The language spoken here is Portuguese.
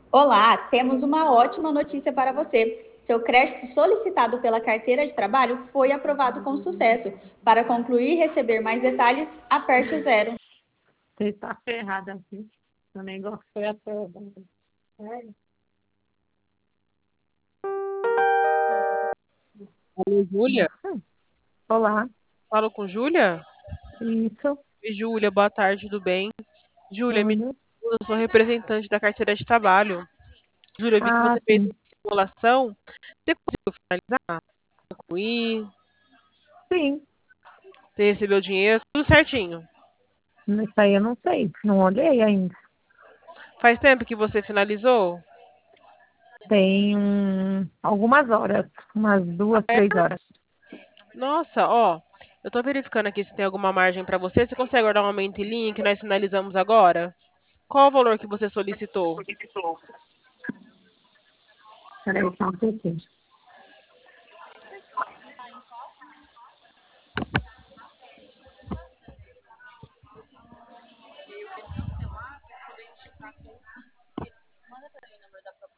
Olá, temos uma ótima notícia para você. Seu crédito solicitado pela carteira de trabalho foi aprovado com sucesso. Para concluir e receber mais detalhes, aperte o zero. Você tá ferrada aqui. O negócio foi aprovado. Sério? Alô, Júlia? Nossa. Olá. Falo com Júlia? Isso. Oi, Júlia, boa tarde, tudo bem? Júlia, Tudo. eu sou representante da carteira de trabalho. Júlia, eu vi que Ah, você fez sim. uma simulação. Você conseguiu finalizar, concluir? Sim. Você recebeu o dinheiro? Tudo certinho. Isso aí eu não sei. Não olhei ainda. Faz tempo que você finalizou? Tem algumas horas. Umas 2, 3 horas. Nossa, ó, eu tô verificando aqui se tem alguma margem para você. Você consegue guardar um momento em linha que nós finalizamos agora? Qual o valor que você solicitou? Peraí, só um pouquinho.